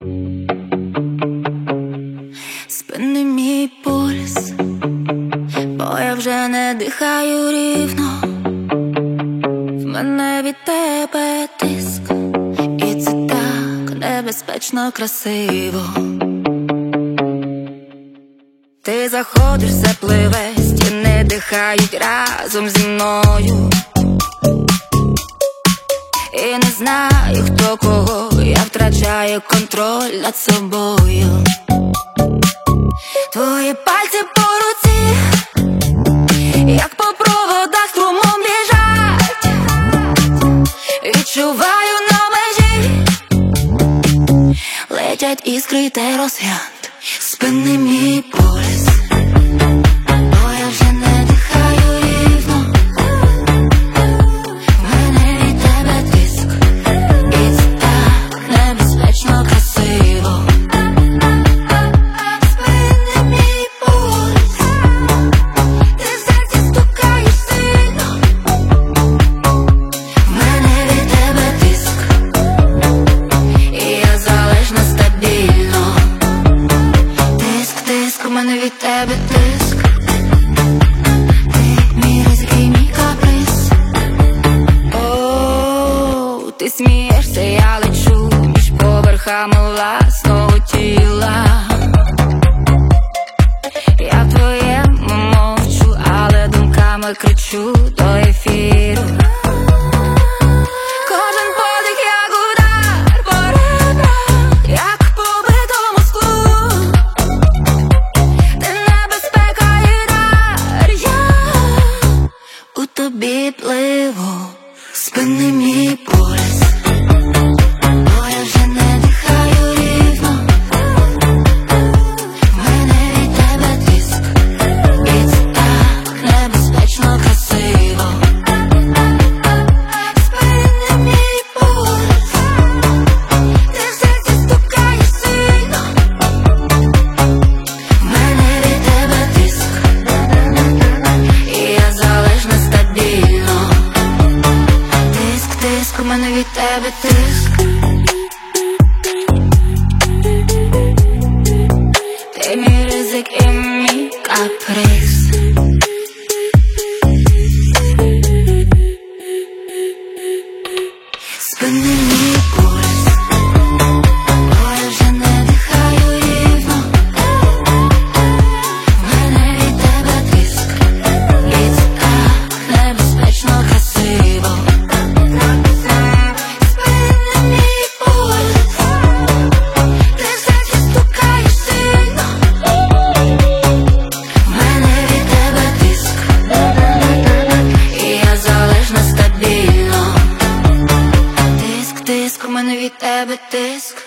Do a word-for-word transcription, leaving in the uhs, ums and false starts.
Спини мій пульс, бо я вже не дихаю рівно. В мене від тебе тиск, і це так небезпечно красиво. Ти заходиш, запливе, стіни дихають разом зі мною. І не знаю, хто кого, я втрачаю контроль над собою. Твої пальці по руці, як по проводах струмом біжать. Відчуваю на межі, летять іскри та розряд. Спини мій пульс, бо я вже не дихаю рівно. В мене від тебе тиск, і це так небезпечно красиво. Спини мій пульс, ти в серці стукаєш сильно. В мене від тебе тиск, і я залежна стабільно. Тиск, тиск, у мене від тебе тиск. Ти мій ризик і мій каприз. Оу, ти смієшся, я лечу між поверхами власного тіла. Я в твоєму мовчу, але думками кричу до ефіру. Кожен подих як удар по ребрах, як по битому склу. Ти небезпека і дар, я у тобі пливу. Спини мій пульс, бо я вже не дихаю рівно. В мене від тебе тиск, і це так небезпечно красиво. Спини мій пульс, ти в серці стукаєш сильно. В мене від тебе тиск, і я залежна стабільно. Тиск, тиск, у мене від тебе тиск. Ти мій ризик і мій каприз. Спини мій пульс, бо я вже не дихаю рівно. В мене від тебе тиск, і це так небезпечно красиво. Спини мій пульс, ти в серці стукаєш сильно. В мене від тебе тиск, і я залежна стабільно. Тиск, тиск, у мене від тебе тиск.